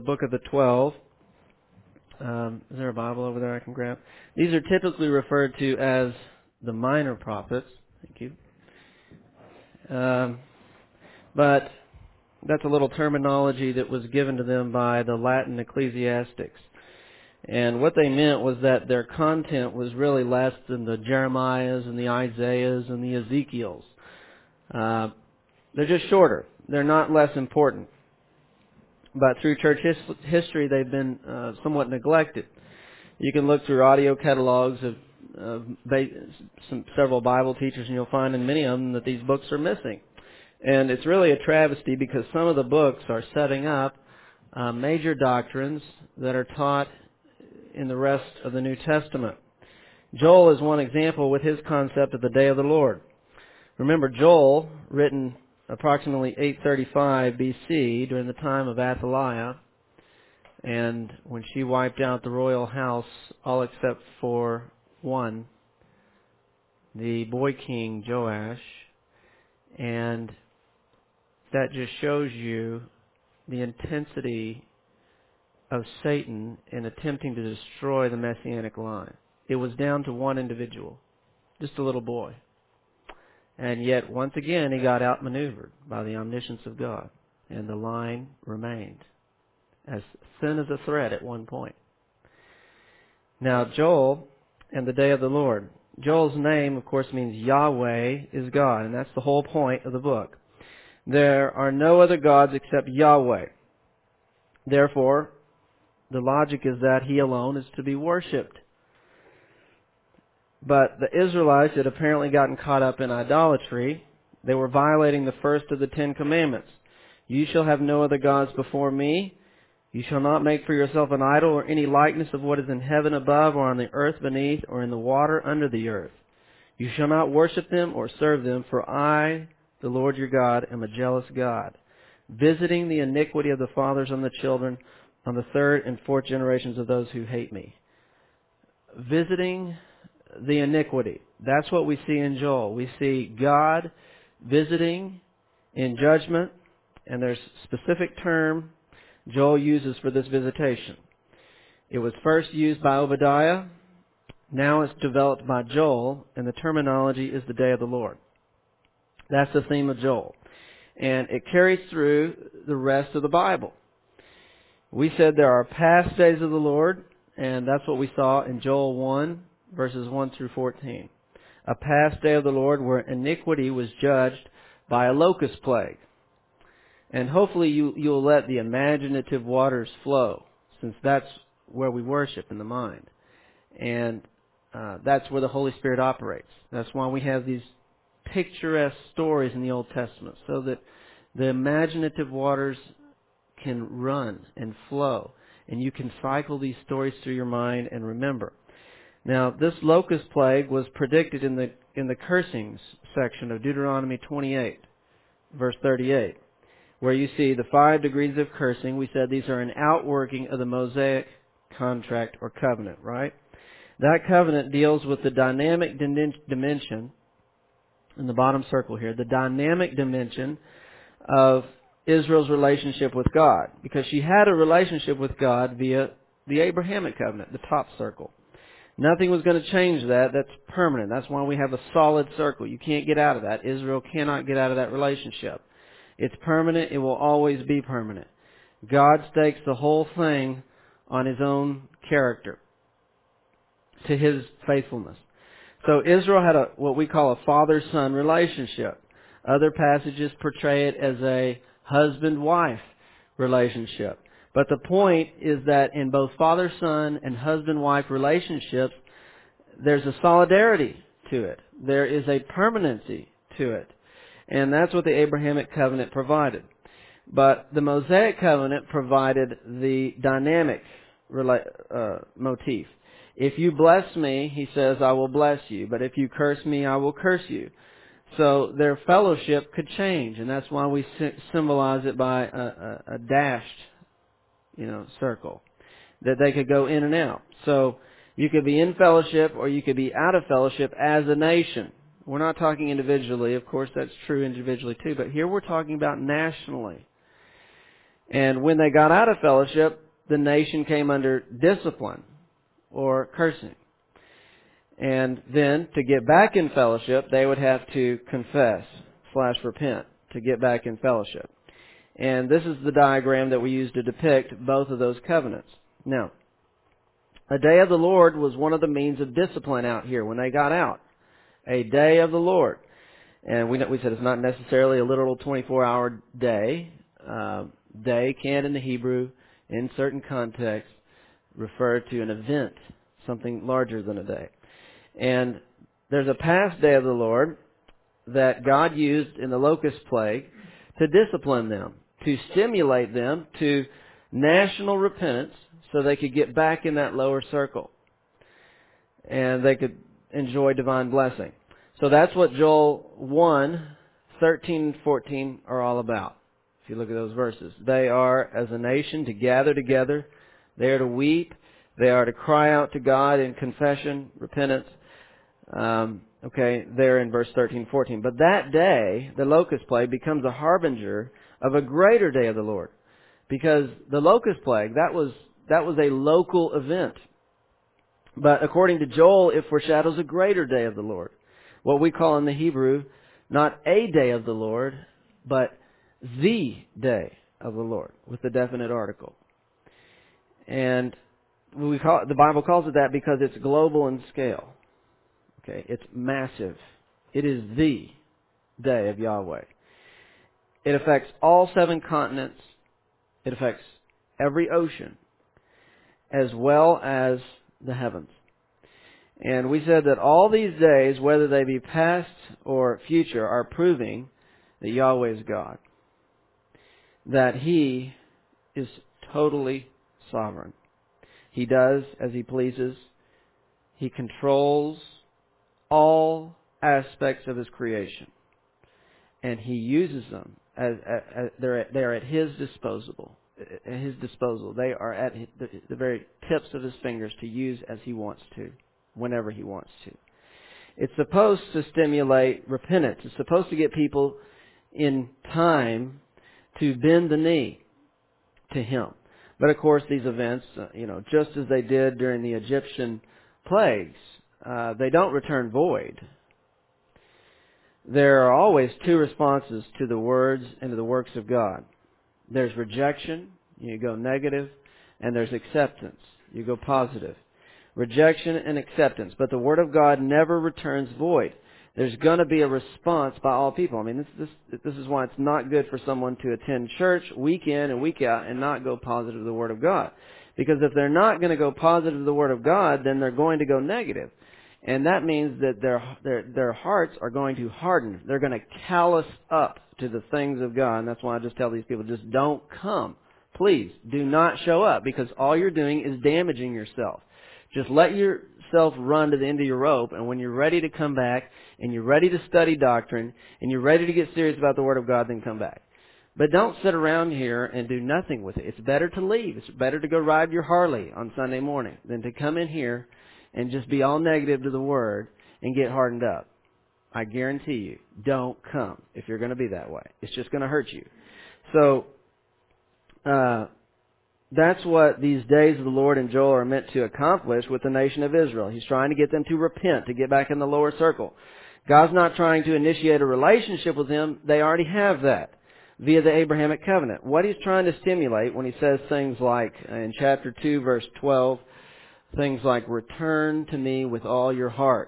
Book of the 12. Is there a Bible over there I can grab? These are typically referred to as the minor prophets. Thank you. But that's a little terminology that was given to them by the Latin ecclesiastics. And what they meant was that their content was really less than the Jeremiahs and the Isaiahs and the Ezekiels. They're just shorter. They're not less important. But through church history, they've been somewhat neglected. You can look through audio catalogs of several Bible teachers, and you'll find in many of them that these books are missing. And it's really a travesty because some of the books are setting up major doctrines that are taught in the rest of the New Testament. Joel is one example with his concept of the day of the Lord. Remember, Joel, written approximately 835 BC during the time of Athaliah, and when she wiped out the royal house, all except for one, the boy king Joash, and that just shows you the intensity of Satan in attempting to destroy the Messianic line. It was down to one individual, just a little boy. And yet, once again, he got outmaneuvered by the omniscience of God, and the line remained as thin as a thread at one point. Now, Joel and the day of the Lord. Joel's name, of course, means Yahweh is God, and that's the whole point of the book. There are no other gods except Yahweh. Therefore, the logic is that He alone is to be worshipped. But the Israelites had apparently gotten caught up in idolatry. They were violating the first of the 10 Commandments. You shall have no other gods before me. You shall not make for yourself an idol or any likeness of what is in heaven above or on the earth beneath or in the water under the earth. You shall not worship them or serve them, for I, the Lord your God, am a jealous God, visiting the iniquity of the fathers on the children, on the third and fourth generations of those who hate me. Visiting the iniquity. That's what we see in Joel. We see God visiting in judgment, and there's a specific term Joel uses for this visitation. It was first used by Obadiah. Now it's developed by Joel, and the terminology is the day of the Lord. That's the theme of Joel. And it carries through the rest of the Bible. We said there are past days of the Lord, and that's what we saw in Joel 1, verses 1 through 14. A past day of the Lord where iniquity was judged by a locust plague. And hopefully you'll let the imaginative waters flow, since that's where we worship in the mind. And that's where the Holy Spirit operates. That's why we have these picturesque stories in the Old Testament, so that the imaginative waters can run and flow, and you can cycle these stories through your mind and remember. Now, this locust plague was predicted in the cursings section of Deuteronomy 28, verse 38, where you see the 5 degrees of cursing. We said these are an outworking of the Mosaic contract or covenant, right? That covenant deals with the dynamic dimension, in the bottom circle here, the dynamic dimension of Israel's relationship with God, because she had a relationship with God via the Abrahamic covenant, the top circle. Nothing was going to change that. That's permanent. That's why we have a solid circle. You can't get out of that. Israel cannot get out of that relationship. It's permanent. It will always be permanent. God stakes the whole thing on His own character, to His faithfulness. So Israel had what we call a father-son relationship. Other passages portray it as a husband-wife relationship. But the point is that in both father-son and husband-wife relationships, there's a solidarity to it. There is a permanency to it. And that's what the Abrahamic covenant provided. But the Mosaic covenant provided the dynamic motif. If you bless me, He says, I will bless you. But if you curse me, I will curse you. So their fellowship could change. And that's why we symbolize it by a dashed circle, that they could go in and out. So you could be in fellowship or you could be out of fellowship as a nation. We're not talking individually. Of course, that's true individually too. But here we're talking about nationally. And when they got out of fellowship, the nation came under discipline or cursing. And then, to get back in fellowship, they would have to confess/repent to get back in fellowship. And this is the diagram that we use to depict both of those covenants. Now, a day of the Lord was one of the means of discipline out here when they got out. A day of the Lord. And we said it's not necessarily a literal 24-hour day. Day can, in the Hebrew, in certain contexts, refer to an event, something larger than a day. And there's a past day of the Lord that God used in the locust plague to discipline them, to stimulate them to national repentance so they could get back in that lower circle and they could enjoy divine blessing. So that's what Joel 1:13 and 14 are all about. If you look at those verses, they are, as a nation, to gather together. They are to weep. They are to cry out to God in confession, repentance. There in verse 13, 14. But that day, the locust plague, becomes a harbinger of a greater day of the Lord. Because the locust plague, that was a local event. But according to Joel, it foreshadows a greater day of the Lord. What we call in the Hebrew, not a day of the Lord, but the day of the Lord, with the definite article. And the Bible calls it that because it's global in scale. Okay, it's massive. It is the day of Yahweh. It affects all 7 continents. It affects every ocean, as well as the heavens. And we said that all these days, whether they be past or future, are proving that Yahweh is God. That He is totally sovereign. He does as He pleases. He controls all aspects of His creation. And He uses them as they're at His disposal. At His disposal. They are at the very tips of His fingers to use as He wants to, whenever He wants to. It's supposed to stimulate repentance. It's supposed to get people in time to bend the knee to Him. But of course, these events, just as they did during the Egyptian plagues, they don't return void. There are always 2 responses to the words and to the works of God. There's rejection, you go negative, and there's acceptance, you go positive. Rejection and acceptance. But the Word of God never returns void. There's going to be a response by all people. I mean, this is why it's not good for someone to attend church week in and week out and not go positive to the Word of God. Because if they're not going to go positive to the Word of God, then they're going to go negative. And that means that their hearts are going to harden. They're going to callous up to the things of God. And that's why I just tell these people, just don't come. Please, do not show up, because all you're doing is damaging yourself. Just let yourself run to the end of your rope, and when you're ready to come back, and you're ready to study doctrine, and you're ready to get serious about the Word of God, then come back. But don't sit around here and do nothing with it. It's better to leave. It's better to go ride your Harley on Sunday morning than to come in here and just be all negative to the Word and get hardened up. I guarantee you, don't come if you're going to be that way. It's just going to hurt you. So, that's what these days of the Lord and Joel are meant to accomplish with the nation of Israel. He's trying to get them to repent, to get back in the lower circle. God's not trying to initiate a relationship with them. They already have that via the Abrahamic covenant. What He's trying to stimulate when He says things like, in chapter 2, verse 12, things like, return to me with all your heart.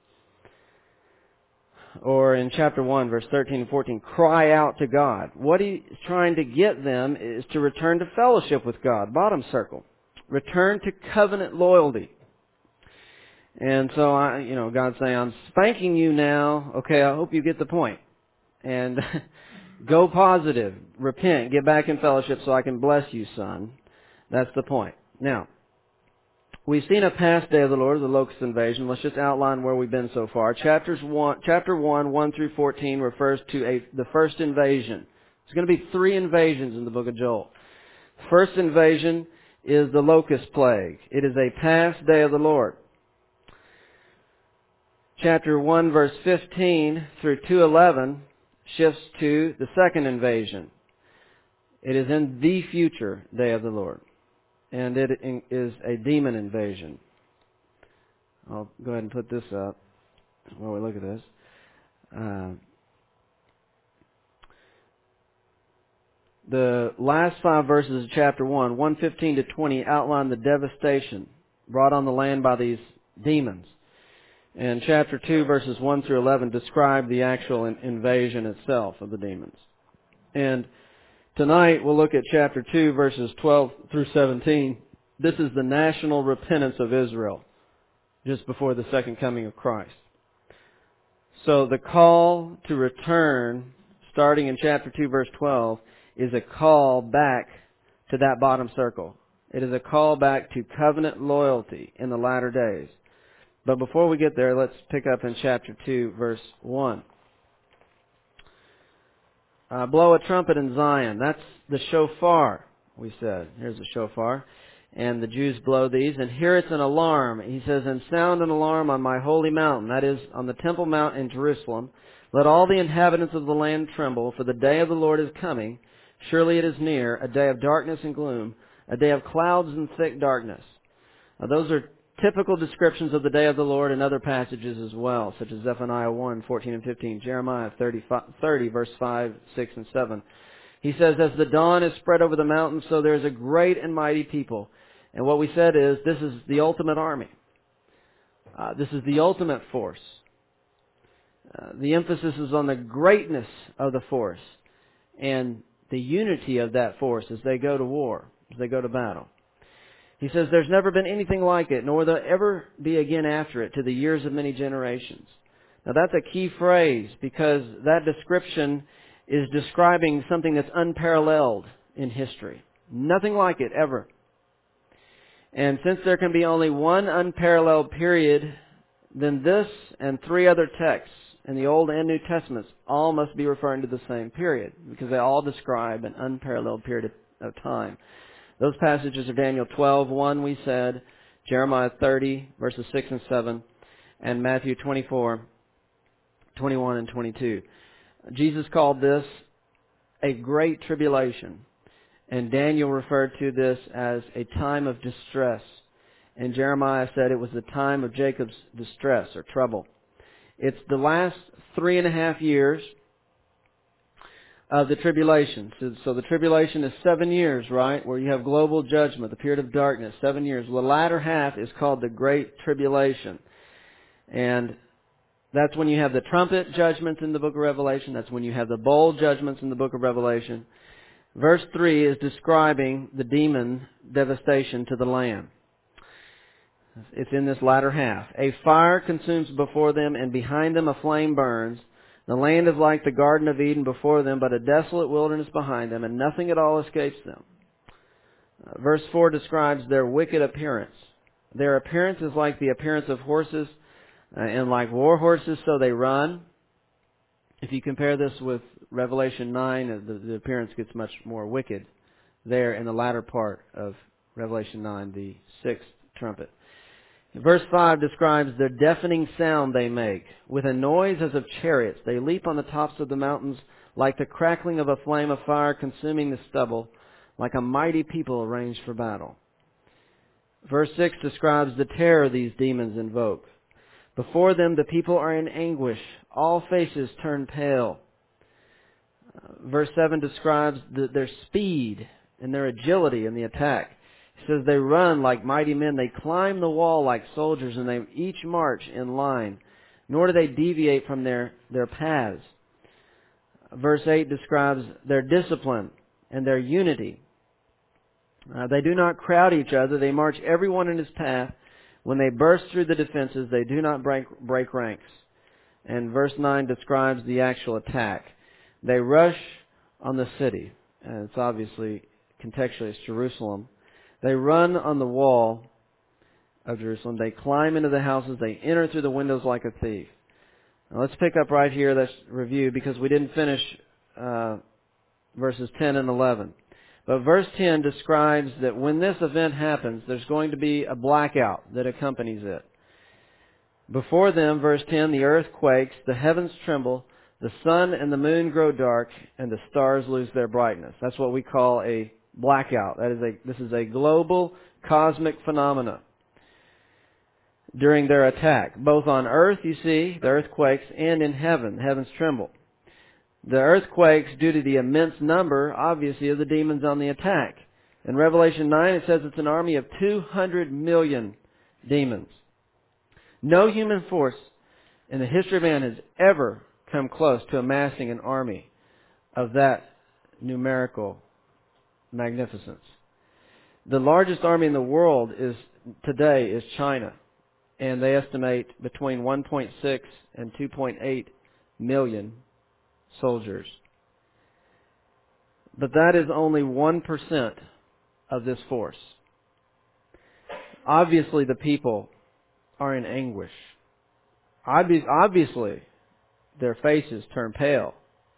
Or in chapter 1, verse 13 and 14, cry out to God. What He's trying to get them is to return to fellowship with God. Bottom circle. Return to covenant loyalty. And so, God's saying, I'm spanking you now. Okay, I hope you get the point. And go positive. Repent. Get back in fellowship so I can bless you, son. That's the point. Now, we've seen a past day of the Lord, the locust invasion. Let's just outline where we've been so far. Chapter 1, 1 through 14 refers to the first invasion. There's going to be 3 invasions in the book of Joel. First invasion is the locust plague. It is a past day of the Lord. Chapter 1, verse 15 through 2:11 shifts to the second invasion. It is in the future day of the Lord. And it is a demon invasion. I'll go ahead and put this up while we look at this. The last 5 verses of chapter 1, 1:15 to 20, outline the devastation brought on the land by these demons. And chapter 2, verses 1 through 11, describe the actual invasion itself of the demons. And tonight we'll look at chapter 2, verses 12 through 17. This is the national repentance of Israel, just before the second coming of Christ. So the call to return, starting in chapter 2, verse 12, is a call back to that bottom circle. It is a call back to covenant loyalty in the latter days. But before we get there, let's pick up in chapter 2, verse 1. Blow a trumpet in Zion. That's the shofar, we said. Here's the shofar. And the Jews blow these. And here it's an alarm. He says, and sound an alarm on my holy mountain. That is, on the Temple Mount in Jerusalem. Let all the inhabitants of the land tremble, for the day of the Lord is coming. Surely it is near, a day of darkness and gloom, a day of clouds and thick darkness. Now, those are typical descriptions of the day of the Lord in other passages as well, such as Zephaniah 1, 14 and 15, Jeremiah 30, verse 5, 6, and 7. He says, as the dawn is spread over the mountains, so there is a great and mighty people. And what we said is, this is the ultimate army. This is the ultimate force. The emphasis is on the greatness of the force and the unity of that force as they go to war, as they go to battle. He says, there's never been anything like it, nor will there ever be again after it, to the years of many generations. Now that's a key phrase, because that description is describing something that's unparalleled in history. Nothing like it ever. And since there can be only one unparalleled period, then this and 3 other texts in the Old and New Testaments all must be referring to the same period, because they all describe an unparalleled period of time. Those passages are Daniel 12:1, we said, Jeremiah 30, verses 6 and 7, and Matthew 24, 21 and 22. Jesus called this a great tribulation, and Daniel referred to this as a time of distress. And Jeremiah said it was the time of Jacob's distress or trouble. It's the last 3.5 years of the tribulation. So the tribulation is 7 years, right? Where you have global judgment, the period of darkness, 7 years. The latter half is called the Great Tribulation. And that's when you have the trumpet judgments in the book of Revelation. That's when you have the bowl judgments in the book of Revelation. Verse 3 is describing the demon devastation to the land. It's in this latter half. A fire consumes before them, and behind them a flame burns. The land is like the Garden of Eden before them, but a desolate wilderness behind them, and nothing at all escapes them. Verse 4 describes their wicked appearance. Their appearance is like the appearance of horses, and like war horses, so they run. If you compare this with Revelation 9, the appearance gets much more wicked there in the latter part of Revelation 9, the 6th trumpet. Verse 5 describes the deafening sound they make. With a noise as of chariots, they leap on the tops of the mountains like the crackling of a flame of fire consuming the stubble, like a mighty people arranged for battle. Verse 6 describes the terror these demons invoke. Before them the people are in anguish. All faces turn pale. Verse 7 describes their speed and their agility in the attack. It says they run like mighty men. They climb the wall like soldiers, and they each march in line, nor do they deviate from their paths. Verse 8 describes their discipline and their unity. They do not crowd each other. They march everyone in his path. When they burst through the defenses, they do not break ranks. And verse 9 describes the actual attack. They rush on the city. And it's obviously, contextually, it's Jerusalem. They run on the wall of Jerusalem. They climb into the houses. They enter through the windows like a thief. Now let's pick up right here. Let's review, because we didn't finish verses 10 and 11. But verse 10 describes that when this event happens, there's going to be a blackout that accompanies it. Before them, verse 10, the earth quakes, the heavens tremble, The sun and the moon grow dark, and the stars lose their brightness. That's what we call a blackout. This is a global cosmic phenomena during their attack. Both on earth, you see, the earthquakes, and in heaven. The heavens tremble. The earthquakes, due to the immense number, obviously, of the demons on the attack. In Revelation 9, it says it's an army of 200 million demons. No human force in the history of man has ever come close to amassing an army of that numerical magnificence. The largest army in the world today is China, and they estimate between 1.6 and 2.8 million soldiers. But that is only 1% of this force. Obviously, the people are in anguish. Obviously, their faces turn pale.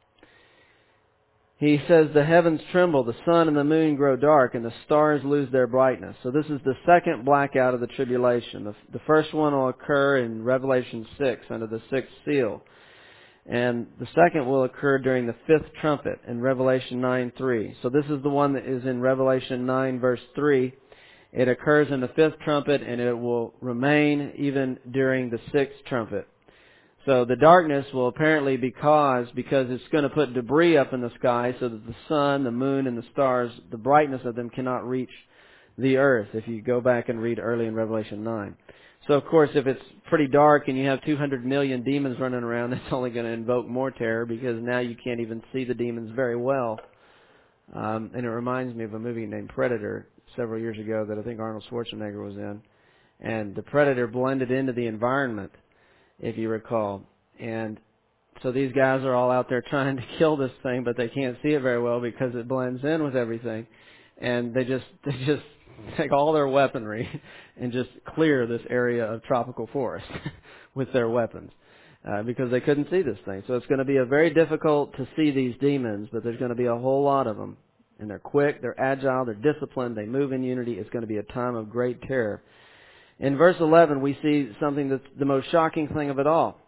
He says the heavens tremble, the sun and the moon grow dark, and the stars lose their brightness. So this is the second blackout of the tribulation. The first one will occur in Revelation 6 under the sixth seal. And the second will occur during the fifth trumpet in Revelation 9:3. So this is the one that is in Revelation 9 verse 3. It occurs in the fifth trumpet, and it will remain even during the sixth trumpet. So the darkness will apparently be caused because it's going to put debris up in the sky so that the sun, the moon, and the stars, the brightness of them cannot reach the earth, if you go back and read early in Revelation 9. So, of course, if it's pretty dark and you have 200 million demons running around, that's only going to invoke more terror because now you can't even see the demons very well. And it reminds me of a movie named Predator several years ago that I think Arnold Schwarzenegger was in. And the Predator blended into the environment, if you recall. And so these guys are all out there trying to kill this thing, but they can't see it very well because it blends in with everything. And they just take all their weaponry and just clear this area of tropical forest with their weapons because they couldn't see this thing. So it's going to be very difficult to see these demons, but there's going to be a whole lot of them. And they're quick, they're agile, they're disciplined, they move in unity. It's going to be a time of great terror. In verse 11, we see something that's the most shocking thing of it all.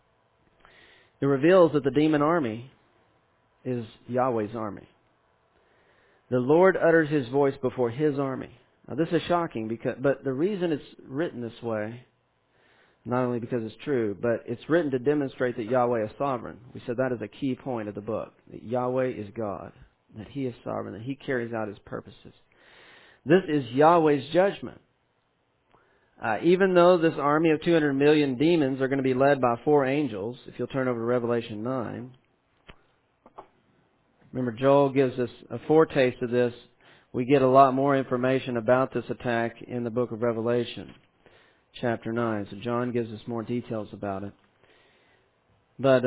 It reveals that the demon army is Yahweh's army. The Lord utters His voice before His army. Now this is shocking, but the reason it's written this way, not only because it's true, but it's written to demonstrate that Yahweh is sovereign. We said that is a key point of the book, that Yahweh is God, that He is sovereign, that He carries out His purposes. This is Yahweh's judgment. Even though this army of 200 million demons are going to be led by 4 angels, if you'll turn over to Revelation 9, remember Joel gives us a foretaste of this. We get a lot more information about this attack in the book of Revelation, chapter 9. So John gives us more details about it. But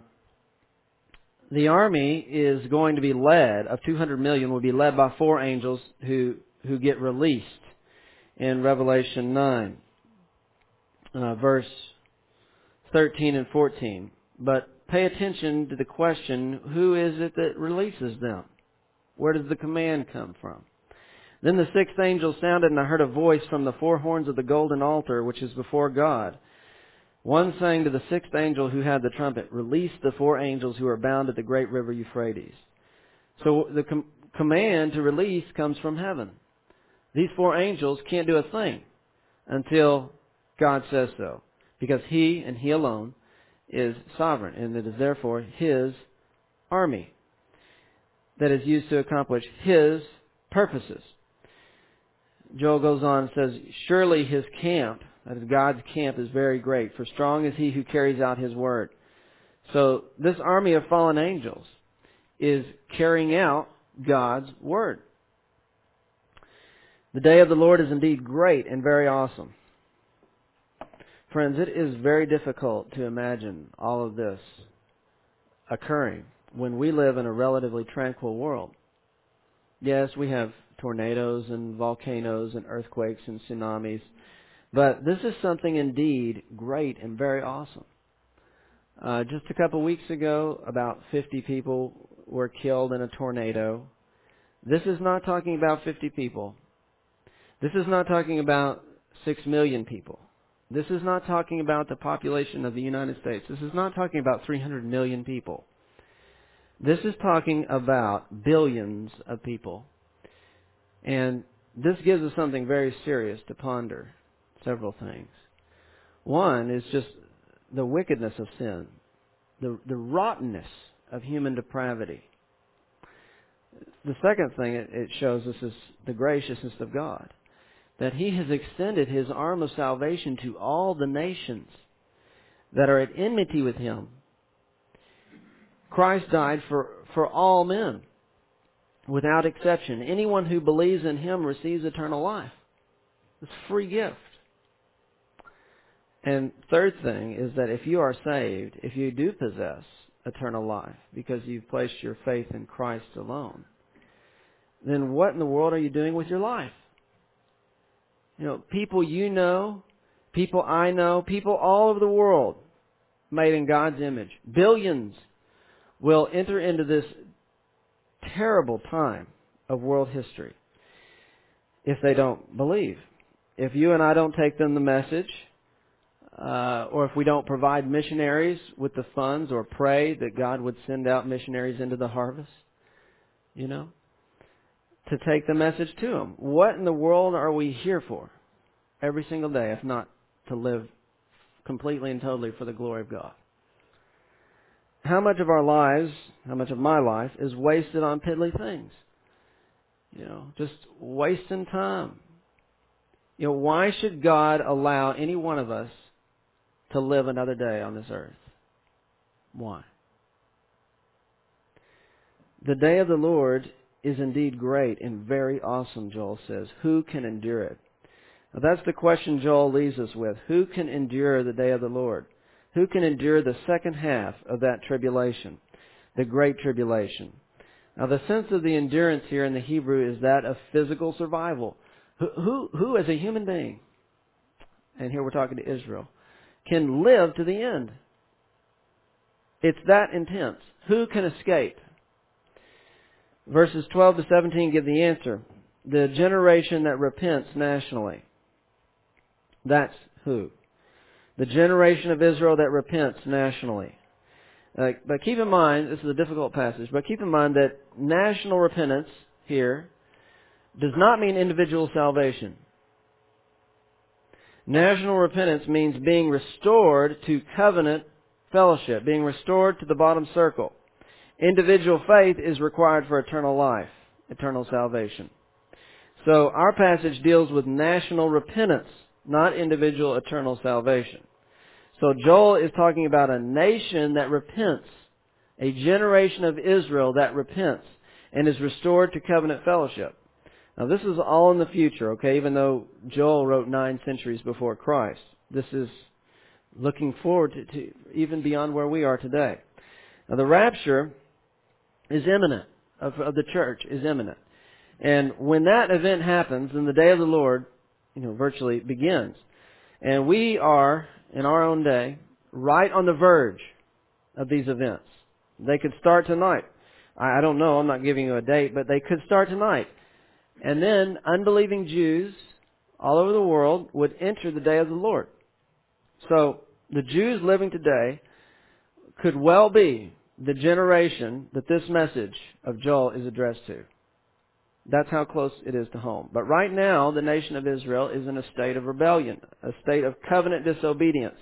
the army is going to be led, of 200 million, will be led by 4 angels who get released in Revelation 9, verse 13 and 14. But pay attention to the question, who is it that releases them? Where does the command come from? Then the 6th angel sounded, and I heard a voice from the 4 horns of the golden altar, which is before God. One saying to the 6th angel who had the trumpet, "Release the 4 angels who are bound at the great river Euphrates." So the command to release comes from heaven. These 4 angels can't do a thing until God says so, because He and He alone is sovereign, and it is therefore His army that is used to accomplish His purposes. Joel goes on and says, "Surely His camp," that is God's camp, "is very great, for strong is He who carries out His word." So this army of fallen angels is carrying out God's word. The day of the Lord is indeed great and very awesome. Friends, it is very difficult to imagine all of this occurring when we live in a relatively tranquil world. Yes, we have tornadoes and volcanoes and earthquakes and tsunamis, but this is something indeed great and very awesome. Just a couple weeks ago, about 50 people were killed in a tornado. This is not talking about 50 people. This is not talking about 6 million people. This is not talking about the population of the United States. This is not talking about 300 million people. This is talking about billions of people. And this gives us something very serious to ponder. Several things. One is just the wickedness of sin, the rottenness of human depravity. The second thing it shows us is the graciousness of God, that He has extended His arm of salvation to all the nations that are at enmity with Him. Christ died for all men, without exception. Anyone who believes in Him receives eternal life. It's a free gift. And third thing is that if you are saved, if you do possess eternal life because you've placed your faith in Christ alone, then what in the world are you doing with your life? You know, people you know, people I know, people all over the world made in God's image, billions, will enter into this terrible time of world history if they don't believe. If you and I don't take them the message, or if we don't provide missionaries with the funds or pray that God would send out missionaries into the harvest, you know, to take the message to them. What in the world are we here for every single day if not to live completely and totally for the glory of God? How much of our lives, how much of my life is wasted on piddly things? You know, just wasting time. You know, why should God allow any one of us to live another day on this earth? Why? The day of the Lord is indeed great and very awesome, Joel says. Who can endure it? Now, that's the question Joel leaves us with. Who can endure the day of the Lord? Who can endure the second half of that tribulation, the great tribulation? Now, the sense of the endurance here in the Hebrew is that of physical survival. Who as a human being, and here we're talking to Israel, can live to the end? It's that intense. Who can escape? Verses 12 to 17 give the answer. The generation that repents nationally. That's who? The generation of Israel that repents nationally. But keep in mind, this is a difficult passage, but keep in mind that national repentance here does not mean individual salvation. National repentance means being restored to covenant fellowship, being restored to the bottom circle. Individual faith is required for eternal life, eternal salvation. So our passage deals with national repentance, not individual eternal salvation. So Joel is talking about a nation that repents, a generation of Israel that repents and is restored to covenant fellowship. Now this is all in the future, okay, even though Joel wrote 9 centuries before Christ. This is looking forward to even beyond where we are today. Now the rapture is imminent, of the church is imminent. And when that event happens, then the day of the Lord, virtually begins. And we are, in our own day, right on the verge of these events. They could start tonight. I don't know, I'm not giving you a date, but they could start tonight. And then unbelieving Jews all over the world would enter the day of the Lord. So the Jews living today could well be the generation that this message of Joel is addressed to. That's how close it is to home. But right now, the nation of Israel is in a state of rebellion, a state of covenant disobedience,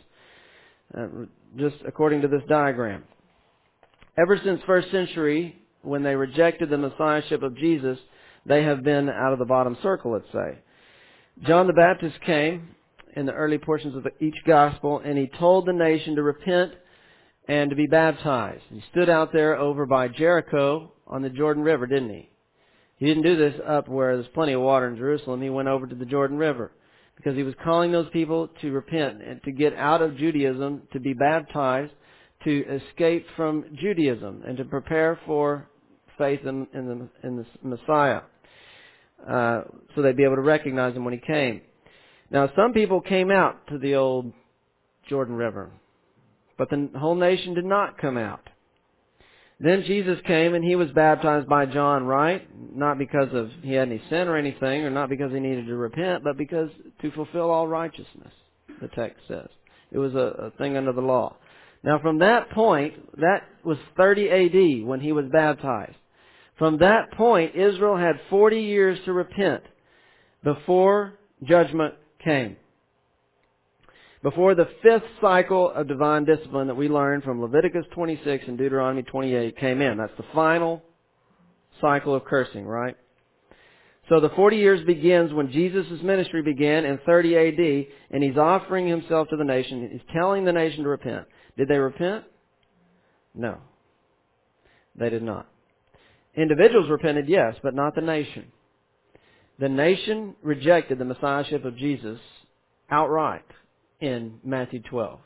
just according to this diagram. Ever since first century, when they rejected the messiahship of Jesus, they have been out of the bottom circle, let's say. John the Baptist came in the early portions of each gospel, and he told the nation to repent and to be baptized. He stood out there over by Jericho on the Jordan River, didn't he? He didn't do this up where there's plenty of water in Jerusalem. He went over to the Jordan River because he was calling those people to repent and to get out of Judaism, to be baptized, to escape from Judaism, and to prepare for faith in the Messiah, so they'd be able to recognize him when he came. Now, some people came out to the old Jordan River, but the whole nation did not come out. Then Jesus came and he was baptized by John, right? Not because he had any sin or anything, or not because he needed to repent, but because to fulfill all righteousness. the text says. It was a thing under the law. Now from that point, that was 30 AD when he was baptized. From that point, Israel had 40 years to repent before judgment came. Before the fifth cycle of divine discipline that we learned from Leviticus 26 and Deuteronomy 28 came in. That's the final cycle of cursing, right? So the 40 years begins when Jesus' ministry began in 30 AD, and he's offering himself to the nation. He's telling the nation to repent. Did they repent? No. They did not. Individuals repented, yes, but not the nation. The nation rejected the messiahship of Jesus outright in Matthew 12.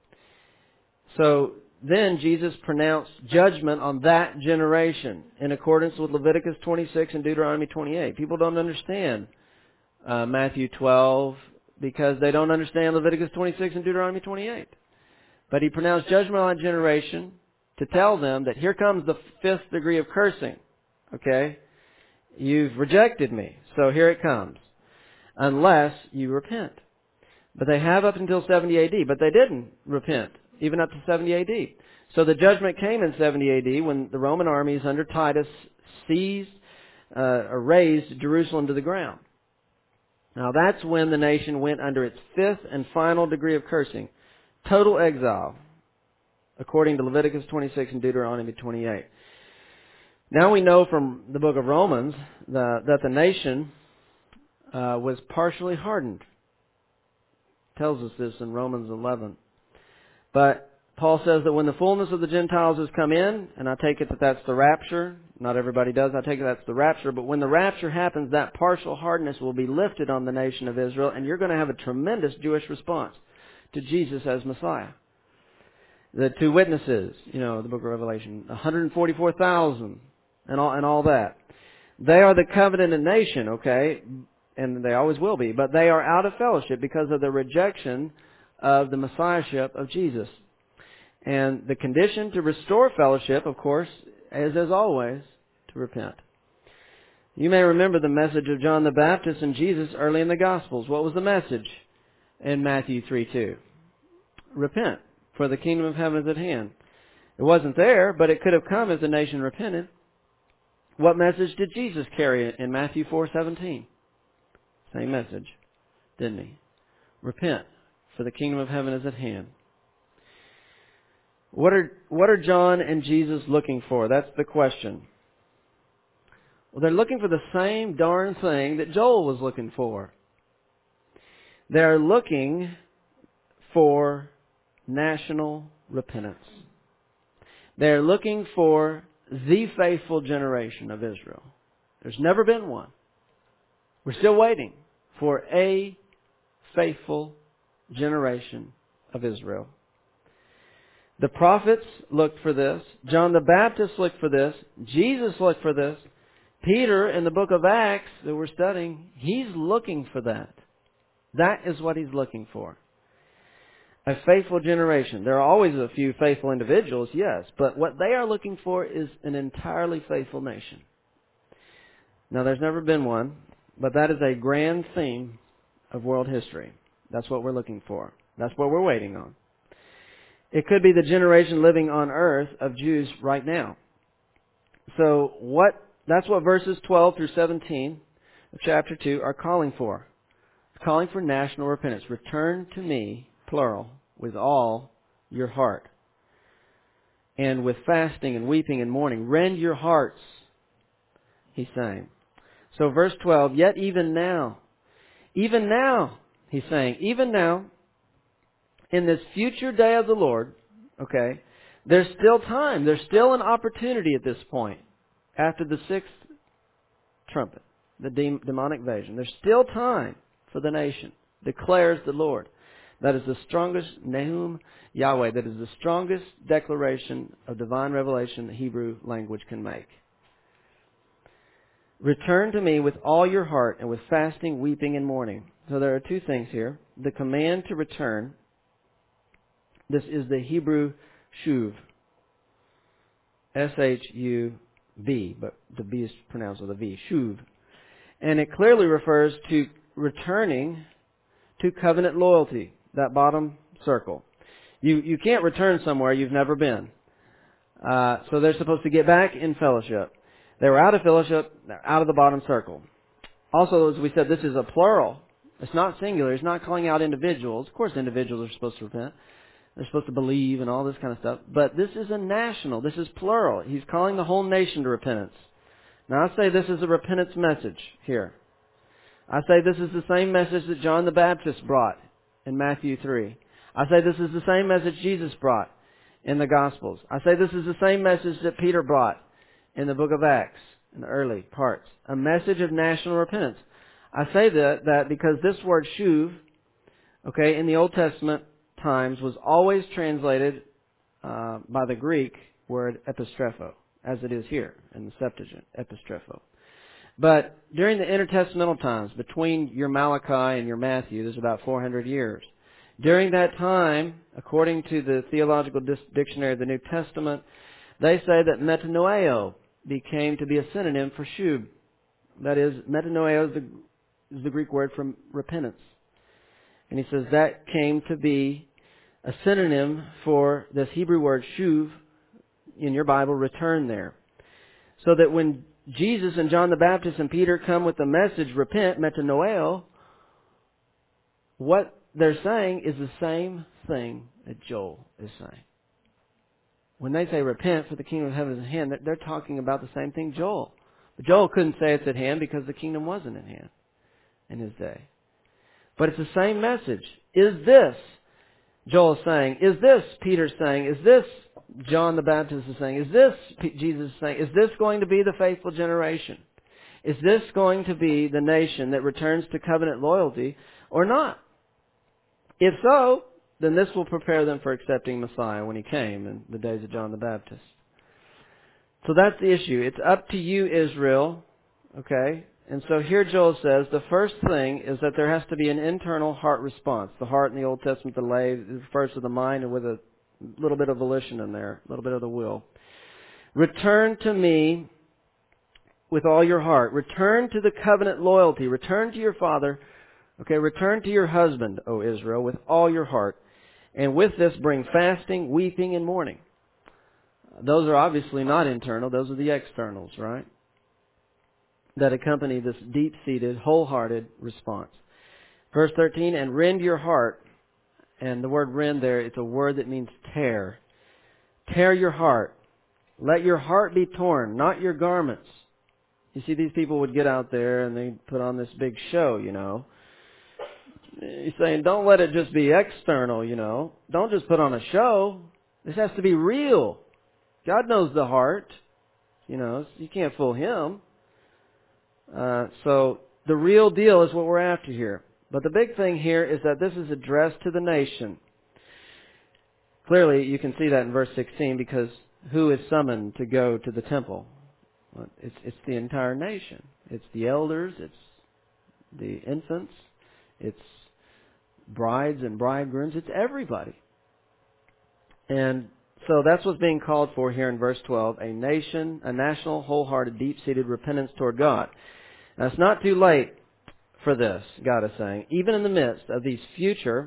So then Jesus pronounced judgment on that generation in accordance with Leviticus 26 and Deuteronomy 28. People don't understand Matthew 12 because they don't understand Leviticus 26 and Deuteronomy 28. But he pronounced judgment on that generation to tell them that here comes the fifth degree of cursing. Okay? You've rejected me, so here it comes. Unless you repent. But they have up until 70 AD, but they didn't repent, even up to 70 AD. So the judgment came in 70 AD when the Roman armies under Titus seized or razed Jerusalem to the ground. Now that's when the nation went under its fifth and final degree of cursing. Total exile, according to Leviticus 26 and Deuteronomy 28. Now we know from the book of Romans that the nation was partially hardened. It tells us this in Romans 11. But Paul says that when the fullness of the Gentiles has come in, and I take it that that's the rapture. Not everybody does. I take it that's the rapture. But when the rapture happens, that partial hardness will be lifted on the nation of Israel, and you're going to have a tremendous Jewish response to Jesus as Messiah. The two witnesses, the book of Revelation, 144,000 and all that. They are the covenanted nation, okay? And they always will be. But they are out of fellowship because of the rejection of the Messiahship of Jesus. And the condition to restore fellowship, of course, is as always, to repent. You may remember the message of John the Baptist and Jesus early in the Gospels. What was the message in Matthew 3:2? Repent, for the kingdom of heaven is at hand. It wasn't there, but it could have come as the nation repented. What message did Jesus carry in Matthew 4:17? Same message, didn't he? Repent, for the kingdom of heaven is at hand. What are John and Jesus looking for? That's the question. Well, they're looking for the same darn thing that Joel was looking for. They're looking for national repentance. They're looking for the faithful generation of Israel. There's never been one. We're still waiting for a faithful generation of Israel. The prophets looked for this. John the Baptist looked for this. Jesus looked for this. Peter, in the book of Acts that we're studying, he's looking for that. That is what he's looking for. A faithful generation. There are always a few faithful individuals, yes, but what they are looking for is an entirely faithful nation. Now, there's never been one, but that is a grand theme of world history. That's what we're looking for. That's what we're waiting on. It could be the generation living on earth of Jews right now. So that's what verses 12 through 17 of chapter 2 are calling for. It's calling for national repentance. Return to me, plural, with all your heart. And with fasting and weeping and mourning. Rend your hearts, he's saying. So verse 12, yet even now, he's saying, even now, in this future day of the Lord, okay, there's still time. There's still an opportunity at this point. After the sixth trumpet, the demonic invasion. There's still time for the nation, declares the Lord. That is the strongest, Nahum Yahweh, that is the strongest declaration of divine revelation the Hebrew language can make. Return to me with all your heart and with fasting, weeping, and mourning. So there are two things here. The command to return. This is the Hebrew shuv. S-H-U-V, but the B is pronounced with a V. Shuv. And it clearly refers to returning to covenant loyalty. that bottom circle. You can't return somewhere you've never been. So they're supposed to get back in fellowship. They were out of fellowship, they're out of the bottom circle. Also, as we said, this is a plural. It's not singular. It's not calling out individuals. Of course, individuals are supposed to repent. They're supposed to believe and all this kind of stuff. But this is a national. This is plural. He's calling the whole nation to repentance. Now, I say this is a repentance message here. I say this is the same message that John the Baptist brought in Matthew 3. I say this is the same message Jesus brought in the Gospels. I say this is the same message that Peter brought in the book of Acts, in the early parts. A message of national repentance. I say that because this word shuv, okay, in the Old Testament times was always translated by the Greek word epistrepho, as it is here in the Septuagint, epistrepho. But during the intertestamental times, between your Malachi and your Matthew, there's about 400 years. During that time, according to the Theological Dictionary of the New Testament, they say that metanoeo became to be a synonym for shub. That is, metanoeo is the Greek word for repentance. And he says that came to be a synonym for this Hebrew word shuv in your Bible, return there. So that when Jesus and John the Baptist and Peter come with the message, repent, metanoeo, what they're saying is the same thing that Joel is saying. When they say repent, for the kingdom of heaven is at hand, they're talking about the same thing Joel. But Joel couldn't say it's at hand because the kingdom wasn't at hand in his day. But it's the same message. Is this, Joel is saying, is this, Peter's saying, is this, John the Baptist is saying, is this, Jesus is saying, is this going to be the faithful generation? Is this going to be the nation that returns to covenant loyalty or not? If so, then this will prepare them for accepting Messiah when He came in the days of John the Baptist. So that's the issue. It's up to you, Israel. Okay? And so here Joel says the first thing is that there has to be an internal heart response. The heart in the Old Testament, the lay, refers to the mind and with a little bit of volition in there, a little bit of the will. Return to me with all your heart. Return to the covenant loyalty. Return to your father. Okay, return to your husband, O Israel, with all your heart. And with this bring fasting, weeping, and mourning. Those are obviously not internal. Those are the externals, right? That accompany this deep-seated, wholehearted response. Verse 13, and rend your heart. And the word rend there, it's a word that means tear. Tear your heart. Let your heart be torn, not your garments. You see, these people would get out there and they put on this big show, you know. He's saying, don't let it just be external, you know. Don't just put on a show. This has to be real. God knows the heart. You know, you can't fool Him. So the real deal is what we're after here. But the big thing here is that this is addressed to the nation. Clearly, you can see that in verse 16, because who is summoned to go to the temple? Well, it's the entire nation. It's the elders. It's the infants. It's brides and bridegrooms. It's everybody. And so that's what's being called for here in verse 12, a national, wholehearted, deep-seated repentance toward God. Now, it's not too late for this, God is saying, even in the midst of these future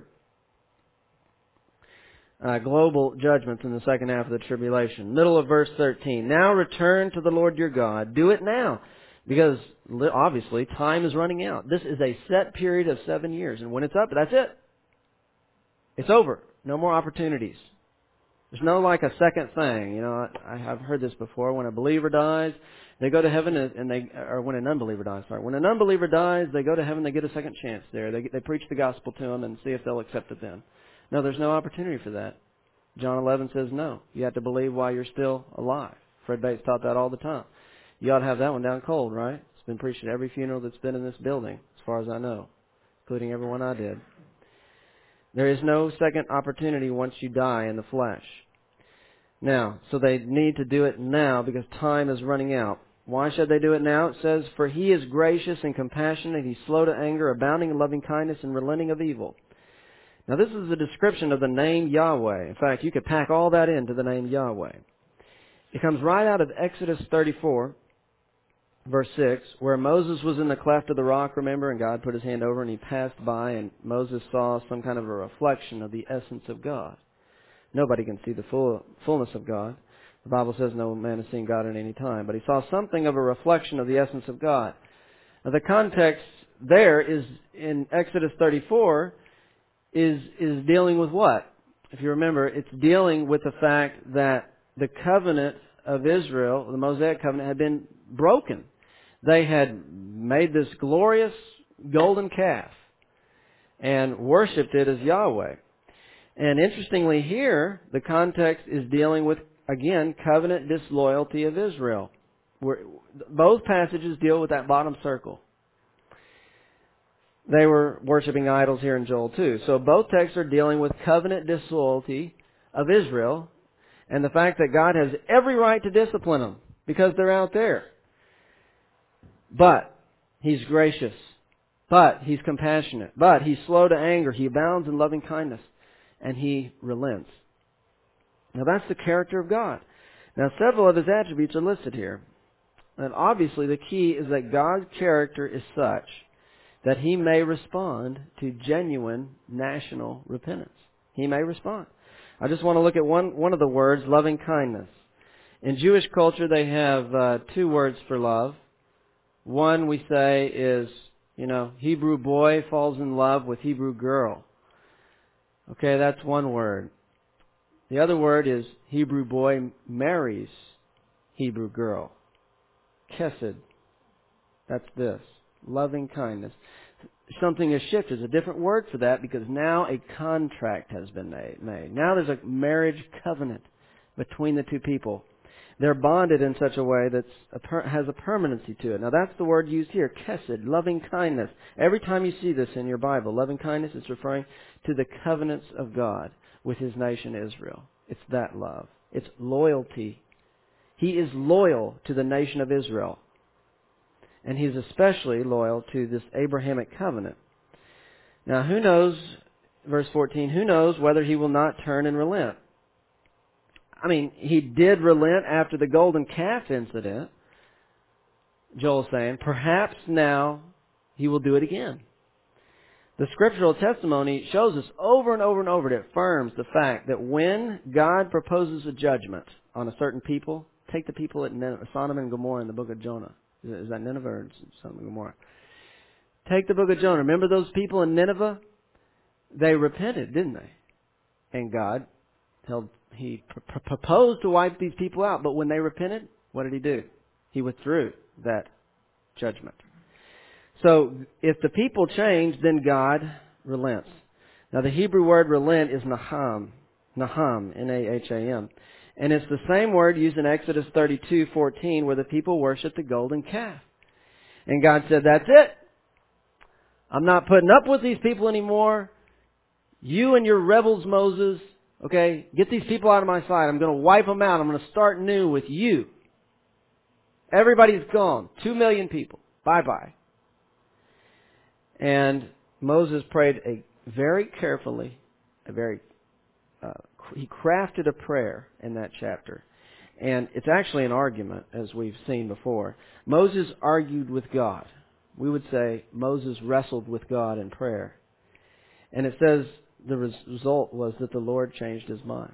global judgments in the second half of the tribulation. Middle of verse 13. Now return to the Lord your God. Do it now. Because obviously time is running out. This is a set period of 7 years. And when it's up, that's it. It's over. No more opportunities. There's no like a second thing. You know, I have heard this before. When a believer dies, they go to heaven, or when an unbeliever dies. Sorry, when an unbeliever dies, they go to heaven. They get a second chance there. They preach the gospel to them and see if they'll accept it then. No, there's no opportunity for that. John 11 says no. You have to believe while you're still alive. Fred Bates taught that all the time. You ought to have that one down cold, right? It's been preached at every funeral that's been in this building, as far as I know, including every one I did. There is no second opportunity once you die in the flesh. Now, so they need to do it now because time is running out. Why should they do it now? It says, for He is gracious and compassionate. He's slow to anger, abounding in loving kindness, and relenting of evil. Now, this is a description of the name Yahweh. In fact, you could pack all that into the name Yahweh. It comes right out of Exodus 34. verse 6, where Moses was in the cleft of the rock, remember, and God put his hand over and he passed by, and Moses saw some kind of a reflection of the essence of God. Nobody can see the fullness of God. The Bible says no man has seen God at any time, but he saw something of a reflection of the essence of God. Now, the context there is in Exodus 34 is dealing with what? If you remember, it's dealing with the fact that the covenant of Israel, the Mosaic covenant, had been broken. They had made this glorious golden calf and worshipped it as Yahweh. And interestingly here, the context is dealing with, again, covenant disloyalty of Israel. Both passages deal with that bottom circle. They were worshiping idols here in Joel 2. So both texts are dealing with covenant disloyalty of Israel and the fact that God has every right to discipline them because they're out there. But He's gracious. But He's compassionate. But He's slow to anger. He abounds in loving kindness. And He relents. Now that's the character of God. Now several of His attributes are listed here. And obviously the key is that God's character is such that He may respond to genuine national repentance. He may respond. I just want to look at one of the words, loving kindness. In Jewish culture they have two words for love. One we say is, Hebrew boy falls in love with Hebrew girl. Okay, that's one word. The other word is Hebrew boy marries Hebrew girl. Chesed. That's this. Loving kindness. Something has shifted. There's a different word for that because now a contract has been made. Now there's a marriage covenant between the two people. They're bonded in such a way that has a permanency to it. Now that's the word used here, chesed, loving kindness. Every time you see this in your Bible, loving kindness is referring to the covenants of God with His nation Israel. It's that love. It's loyalty. He is loyal to the nation of Israel. And He's especially loyal to this Abrahamic covenant. Now who knows, verse 14, who knows whether He will not turn and relent? I mean, He did relent after the golden calf incident. Joel's saying, perhaps now He will do it again. The scriptural testimony shows us over and over and over, it affirms the fact that when God proposes a judgment on a certain people, take the people at Sodom and Gomorrah in the book of Jonah. Is that Nineveh or Sodom and Gomorrah? Take the book of Jonah. Remember those people in Nineveh? They repented, didn't they? And God He proposed to wipe these people out, but when they repented, what did He do? He withdrew that judgment. So, if the people change, then God relents. Now, the Hebrew word relent is naham, N-A-H-A-M. And it's the same word used in Exodus 32:14, where the people worshiped the golden calf. And God said, that's it. I'm not putting up with these people anymore. You and your rebels, Moses, okay, get these people out of my sight. I'm going to wipe them out. I'm going to start new with you. Everybody's gone. 2 million people. Bye-bye. And Moses prayed very carefully, he crafted a prayer in that chapter. And it's actually an argument, as we've seen before. Moses argued with God. We would say Moses wrestled with God in prayer. And it says the result was that the Lord changed His mind.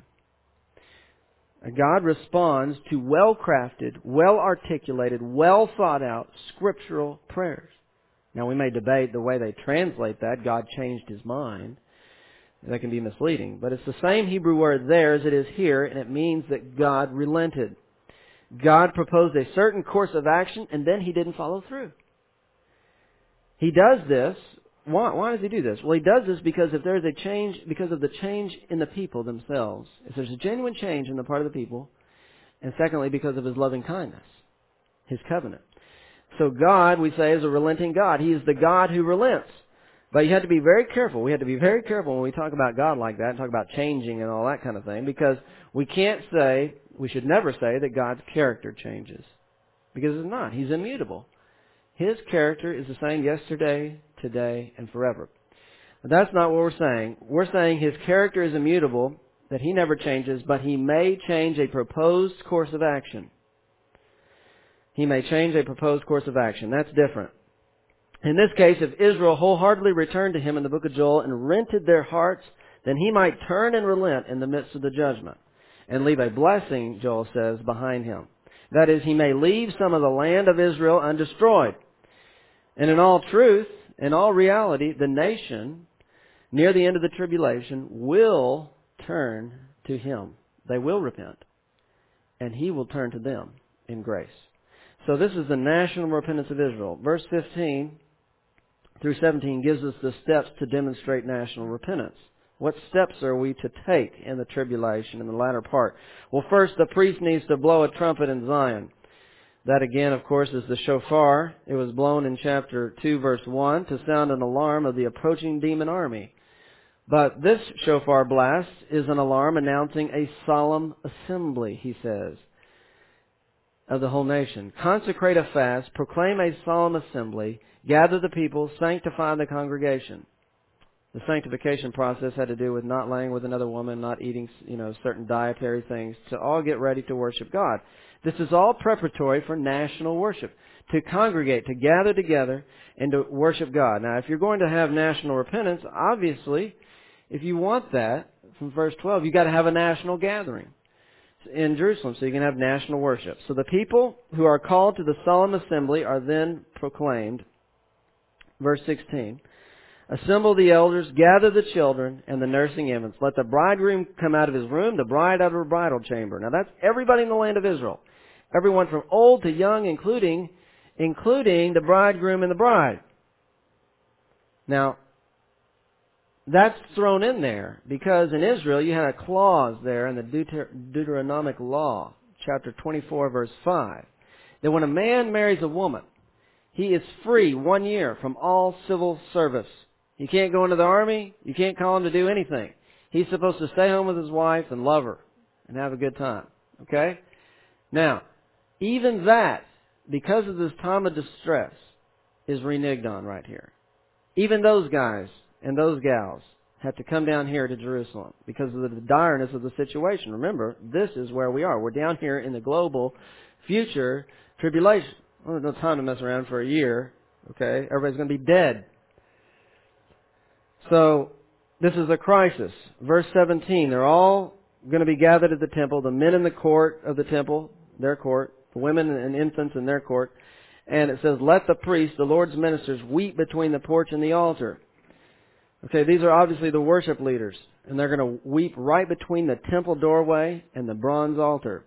God responds to well-crafted, well-articulated, well-thought-out scriptural prayers. Now, we may debate the way they translate that. God changed His mind. That can be misleading. But it's the same Hebrew word there as it is here, and it means that God relented. God proposed a certain course of action, and then He didn't follow through. He does this. Why does He do this? Well, He does this because if there's a change, because of the change in the people themselves. If there's a genuine change in the part of the people, and secondly, because of His loving kindness, His covenant. So God, we say, is a relenting God. He is the God who relents. But you have to be very careful. We have to be very careful when we talk about God like that and talk about changing and all that kind of thing, because we should never say that God's character changes. Because it's not. He's immutable. His character is the same yesterday, today, and forever. But that's not what we're saying. We're saying His character is immutable, that He never changes, but He may change a proposed course of action. he may change a proposed course of action. That's different. In this case, if Israel wholeheartedly returned to him in the book of Joel and rented their hearts, then he might turn and relent in the midst of the judgment and leave a blessing, Joel says, behind him. That is, he may leave some of the land of Israel undestroyed. And in all truth, in all reality, the nation, near the end of the tribulation, will turn to him. They will repent. And he will turn to them in grace. So this is the national repentance of Israel. Verse 15 through 17 gives us the steps to demonstrate national repentance. What steps are we to take in the tribulation in the latter part? Well, first, the priest needs to blow a trumpet in Zion. That again, of course, is the shofar. It was blown in chapter 2, verse 1 to sound an alarm of the approaching demon army. But this shofar blast is an alarm announcing a solemn assembly, he says, of the whole nation. Consecrate a fast, proclaim a solemn assembly, gather the people, sanctify the congregation. The sanctification process had to do with not laying with another woman, not eating, certain dietary things, to all get ready to worship God. This is all preparatory for national worship, to congregate, to gather together and to worship God. Now, if you're going to have national repentance, obviously, if you want that, from verse 12, you've got to have a national gathering in Jerusalem so you can have national worship. So the people who are called to the solemn assembly are then proclaimed. Verse 16. Assemble the elders, gather the children and the nursing infants. Let the bridegroom come out of his room, the bride out of her bridal chamber. Now that's everybody in the land of Israel. Everyone from old to young, including the bridegroom and the bride. Now, that's thrown in there because in Israel you had a clause there in the Deuteronomic law, chapter 24, verse 5, that when a man marries a woman, he is free 1 year from all civil service. He can't go into the army. You can't call him to do anything. He's supposed to stay home with his wife and love her and have a good time. Okay? Now, even that, because of this time of distress, is reneged on right here. Even those guys and those gals have to come down here to Jerusalem because of the direness of the situation. Remember, this is where we are. We're down here in the global future tribulation. Well, there's no time to mess around for a year. Okay? Everybody's going to be dead. So, this is a crisis. Verse 17, they're all going to be gathered at the temple, the men in the court of the temple, their court, the women and infants in their court. And it says, let the priests, the Lord's ministers, weep between the porch and the altar. Okay, these are obviously the worship leaders. And they're going to weep right between the temple doorway and the bronze altar.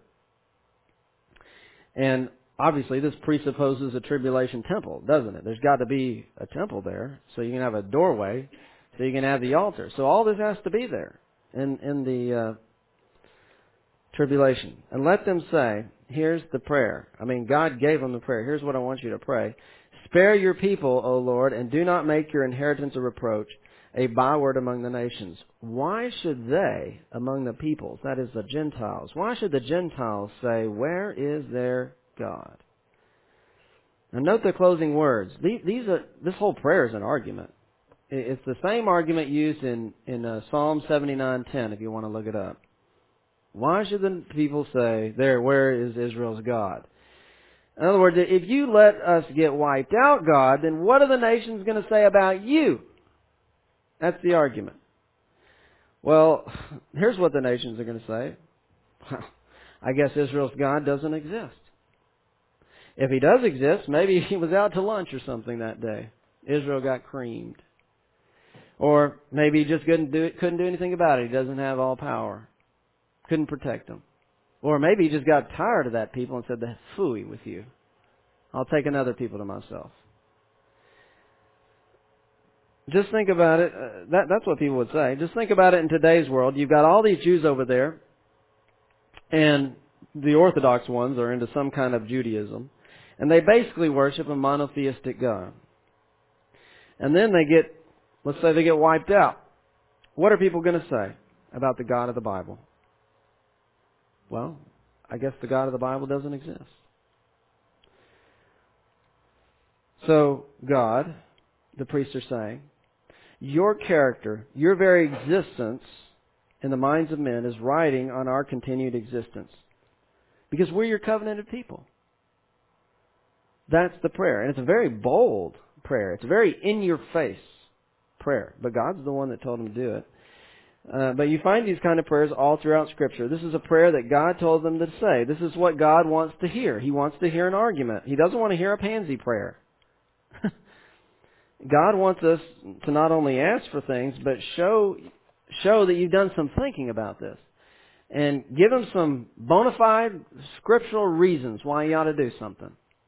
And obviously this presupposes a tribulation temple, doesn't it? There's got to be a temple there so you can have a doorway. So you can have the altar. So all this has to be there in the tribulation. And let them say, here's the prayer. I mean, God gave them the prayer. Here's what I want you to pray. Spare your people, O Lord, and do not make your inheritance a reproach, a byword among the nations. Why should they, among the peoples, that is the Gentiles, why should the Gentiles say, where is their God? Now note the closing words. This whole prayer is an argument. It's the same argument used in Psalm 79:10, if you want to look it up. Why should the people say, where is Israel's God? In other words, if you let us get wiped out, God, then what are the nations going to say about you? That's the argument. Well, here's what the nations are going to say. I guess Israel's God doesn't exist. If he does exist, maybe he was out to lunch or something that day. Israel got creamed. Or maybe he just couldn't do anything about it. He doesn't have all power. Couldn't protect them. Or maybe he just got tired of that people and said, the phooey with you. I'll take another people to myself. Just think about it. That's what people would say. Just think about it in today's world. You've got all these Jews over there, and the Orthodox ones are into some kind of Judaism, and they basically worship a monotheistic God. And then let's say they get wiped out. What are people going to say about the God of the Bible? Well, I guess the God of the Bible doesn't exist. So, God, the priests are saying, your character, your very existence in the minds of men is riding on our continued existence. Because we're your covenanted people. That's the prayer. And it's a very bold prayer. It's a very in-your-face prayer. But God's the one that told him to do it. But you find these kind of prayers all throughout Scripture. This is a prayer that God told them to say. This is what God wants to hear. He wants to hear an argument. He doesn't want to hear a pansy prayer. God wants us to not only ask for things, but show that you've done some thinking about this. And give him some bona fide scriptural reasons why you ought to do something.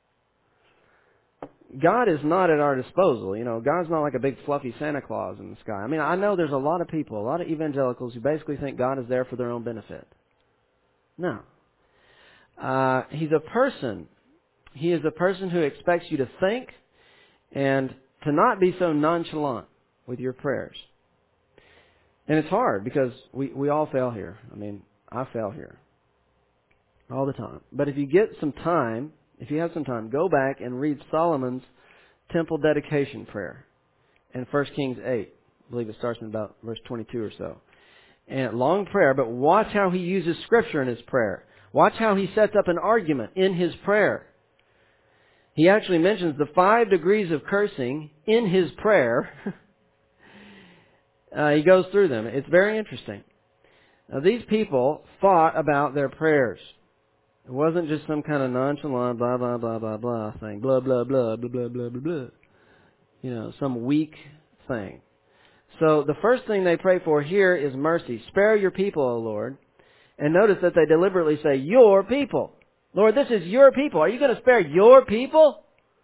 God is not at our disposal. You know, God's not like a big fluffy Santa Claus in the sky. I mean, I know there's a lot of people, a lot of evangelicals who basically think God is there for their own benefit. No. He's a person. He is a person who expects you to think and to not be so nonchalant with your prayers. And it's hard because we all fail here. I mean, I fail here all the time. But if you get some time, if you have some time, go back and read Solomon's temple dedication prayer in 1 Kings 8. I believe it starts in about verse 22 or so. And long prayer, but watch how he uses Scripture in his prayer. Watch how he sets up an argument in his prayer. He actually mentions the 5 degrees of cursing in his prayer. He goes through them. It's very interesting. Now, these people thought about their prayers. It wasn't just some kind of nonchalant blah, blah, blah, blah, blah thing. Blah, blah, blah, blah, blah, blah, blah, blah. You know, some weak thing. So the first thing they pray for here is mercy. Spare your people, O Lord. And notice that they deliberately say, your people. Lord, this is your people. Are you going to spare your people?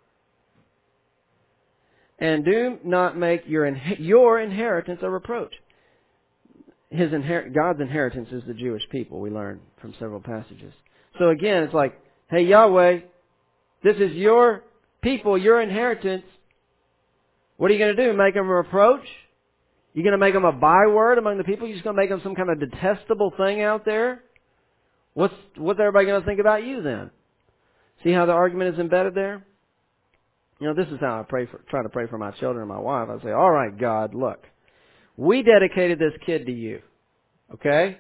And do not make your inheritance a reproach. God's inheritance is the Jewish people, we learn from several passages. So again, it's like, hey, Yahweh, this is your people, your inheritance. What are you going to do? Make them a reproach? You're going to make them a byword among the people? You're just going to make them some kind of detestable thing out there? What's everybody going to think about you then? See how the argument is embedded there? You know, this is how I try to pray for my children and my wife. I say, all right, God, look, we dedicated this kid to you, okay?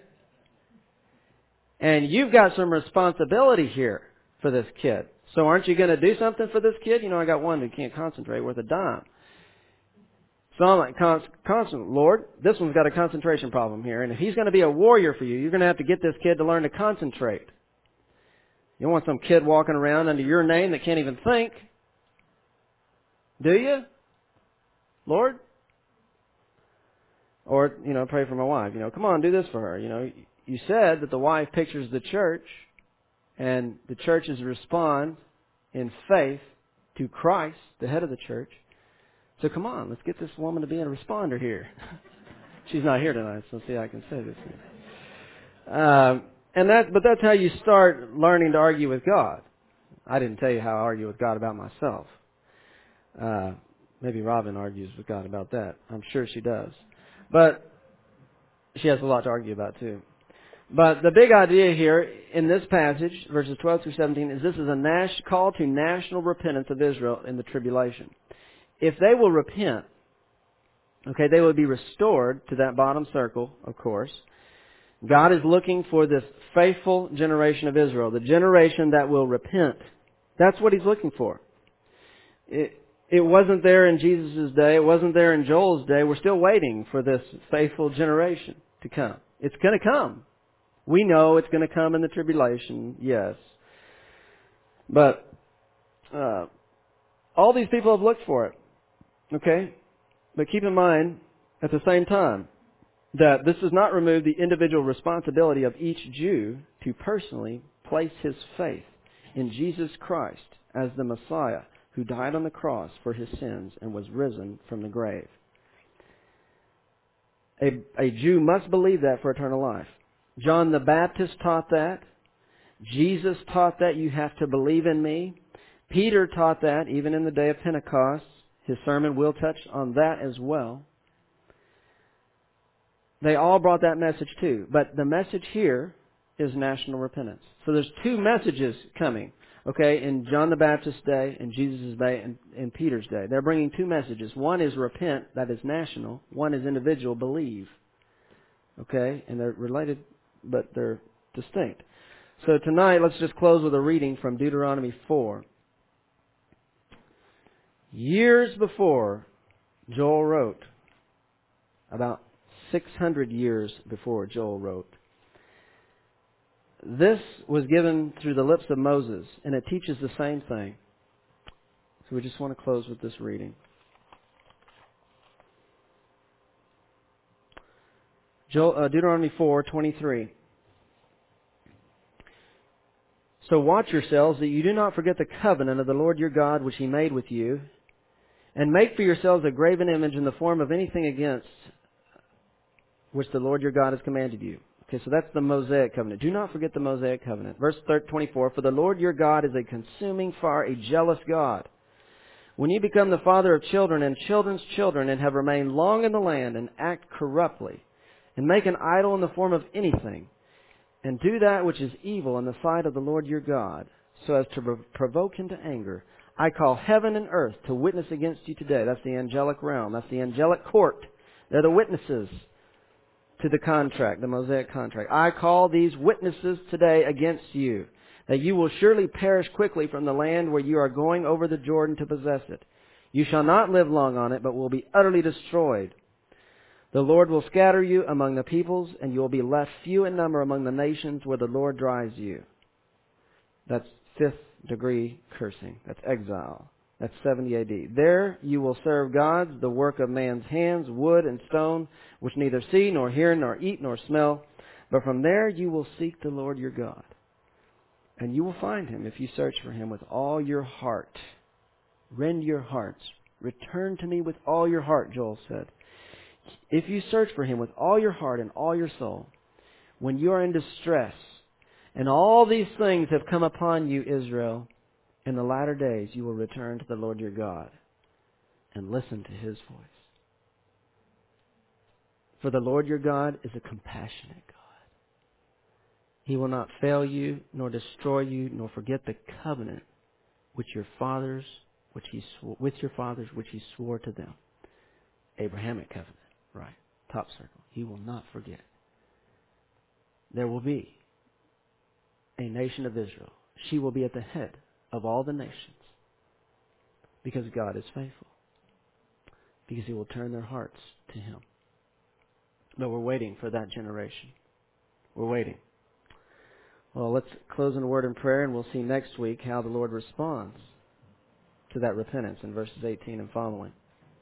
And you've got some responsibility here for this kid. So aren't you going to do something for this kid? You know, I got one who can't concentrate worth a dime. So I'm like, constant, Lord, this one's got a concentration problem here. And if he's going to be a warrior for you, you're going to have to get this kid to learn to concentrate. You don't want some kid walking around under your name that can't even think. Do you, Lord? Or, you know, pray for my wife. You know, come on, do this for her. You know, you said that the wife pictures the church, and the churches respond in faith to Christ, the head of the church. So come on, let's get this woman to be a responder here. She's not here tonight, so see, I can say this. But that's how you start learning to argue with God. I didn't tell you how I argue with God about myself. Maybe Robin argues with God about that. I'm sure she does. But she has a lot to argue about too. But the big idea here in this passage, verses 12 through 17, is this is a call to national repentance of Israel in the tribulation. If they will repent, okay, they will be restored to that bottom circle, of course. God is looking for this faithful generation of Israel, the generation that will repent. That's what He's looking for. It wasn't there in Jesus' day. It wasn't there in Joel's day. We're still waiting for this faithful generation to come. It's going to come. We know it's going to come in the tribulation, yes. But all these people have looked for it. Okay? But keep in mind, at the same time, that this does not remove the individual responsibility of each Jew to personally place his faith in Jesus Christ as the Messiah who died on the cross for his sins and was risen from the grave. A Jew must believe that for eternal life. John the Baptist taught that. Jesus taught that you have to believe in me. Peter taught that even in the day of Pentecost. His sermon will touch on that as well. They all brought that message too. But the message here is national repentance. So there's two messages coming, okay, in John the Baptist's day, in Jesus' day, and in Peter's day. They're bringing two messages. One is repent, that is national. One is individual, believe. Okay, and they're related, but they're distinct. So tonight, let's just close with a reading from Deuteronomy 4. Years before Joel wrote, about 600 years before Joel wrote, this was given through the lips of Moses, and it teaches the same thing. So we just want to close with this reading. Deuteronomy 4:23. So watch yourselves that you do not forget the covenant of the Lord your God which He made with you, and make for yourselves a graven image in the form of anything against which the Lord your God has commanded you. Okay, so that's the Mosaic covenant. Do not forget the Mosaic covenant. Verse 24, for the Lord your God is a consuming fire, a jealous God. When you become the father of children and children's children and have remained long in the land and act corruptly and make an idol in the form of anything and do that which is evil in the sight of the Lord your God so as to provoke Him to anger, I call heaven and earth to witness against you today. That's the angelic realm. That's the angelic court. They're the witnesses to the contract, the Mosaic contract. I call these witnesses today against you, that you will surely perish quickly from the land where you are going over the Jordan to possess it. You shall not live long on it, but will be utterly destroyed. The Lord will scatter you among the peoples, and you will be left few in number among the nations where the Lord drives you. That's fifth degree cursing. That's exile. That's 70 A.D. There you will serve gods, the work of man's hands, wood and stone, which neither see, nor hear, nor eat, nor smell. But from there you will seek the Lord your God. And you will find Him if you search for Him with all your heart. Rend your hearts. Return to me with all your heart, Joel said. If you search for Him with all your heart and all your soul, when you are in distress, and all these things have come upon you, Israel, in the latter days you will return to the Lord your God and listen to His voice. For the Lord your God is a compassionate God. He will not fail you, nor destroy you, nor forget the covenant with your fathers, which He swore to them. Abrahamic covenant, right? Top circle. He will not forget. There will be a nation of Israel. She will be at the head of all the nations because God is faithful. Because He will turn their hearts to Him. But we're waiting for that generation. We're waiting. Well, let's close in a word in prayer, and we'll see next week how the Lord responds to that repentance in verses 18 and following.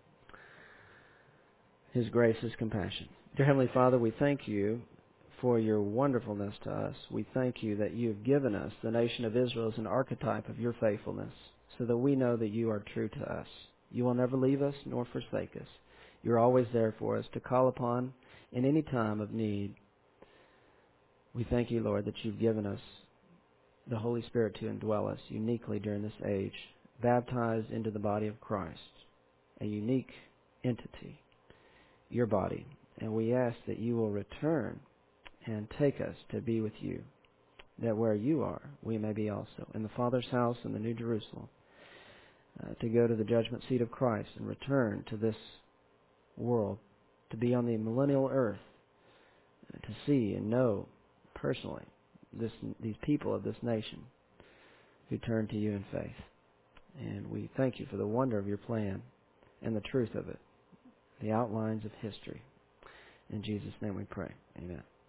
His grace, His compassion. Dear Heavenly Father, we thank You for Your wonderfulness to us. We thank You that You have given us the nation of Israel as an archetype of Your faithfulness, so that we know that You are true to us. You will never leave us nor forsake us. You're always there for us to call upon in any time of need. We thank You, Lord, that You've given us the Holy Spirit to indwell us uniquely during this age, baptized into the body of Christ, a unique entity, Your body. And we ask that You will return and take us to be with You, that where You are, we may be also, in the Father's house in the New Jerusalem, to go to the judgment seat of Christ and return to this world, to be on the millennial earth, to see and know personally these people of this nation who turn to You in faith. And we thank You for the wonder of Your plan and the truth of it, the outlines of history. In Jesus' name we pray. Amen.